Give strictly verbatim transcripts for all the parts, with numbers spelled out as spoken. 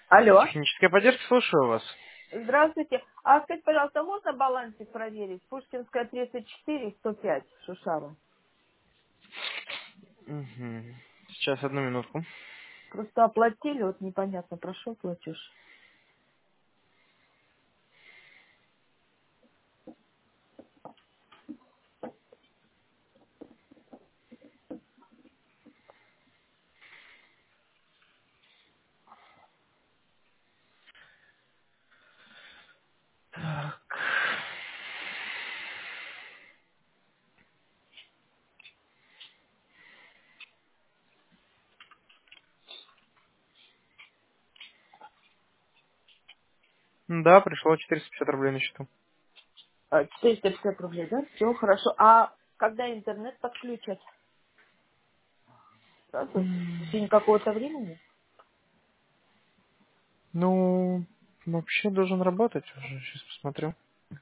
Алло. Техническая поддержка, слушаю вас. Здравствуйте. А скажите, пожалуйста, можно балансик проверить? Пушкинская тридцать четыре, сто пять, Шушара. Мгм. Сейчас, одну минутку. Просто оплатили, вот непонятно, прошел платеж. Так. Да, пришло четыреста пятьдесят рублей на счету. А, четыреста пятьдесят рублей, да? Все хорошо. А когда интернет подключат? Сразу? В М, течение какого-то времени? Ну, вообще должен работать уже. Сейчас посмотрю.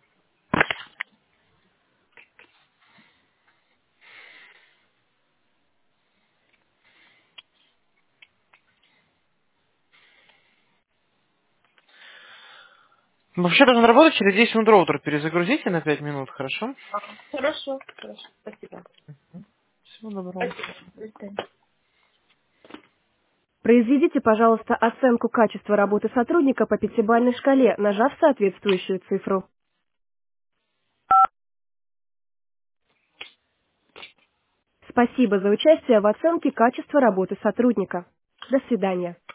Вообще должен работать через десять минут роутер. Перезагрузите на пять минут, хорошо? Ага. Хорошо, хорошо. Спасибо. Всего доброго. Спасибо. До свидания. Произведите, пожалуйста, оценку качества работы сотрудника по пятибалльной шкале, нажав соответствующую цифру. Спасибо за участие в оценке качества работы сотрудника. До свидания.